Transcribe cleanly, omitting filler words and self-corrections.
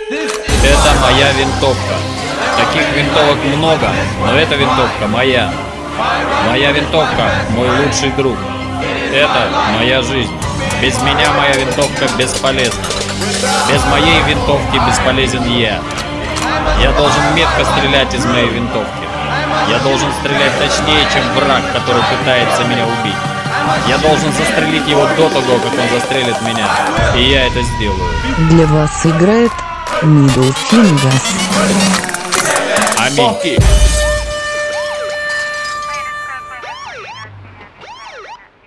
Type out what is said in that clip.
Это моя винтовка. Таких винтовок много, но эта винтовка моя. Моя винтовка – мой лучший друг. Это моя жизнь. Без меня моя винтовка бесполезна. Без моей винтовки бесполезен я. Я должен метко стрелять из моей винтовки. Я должен стрелять точнее, чем враг, который пытается меня убить. Я должен застрелить его до того, как он застрелит меня. И я это сделаю. Для вас играет Middle Fingers. Аминь.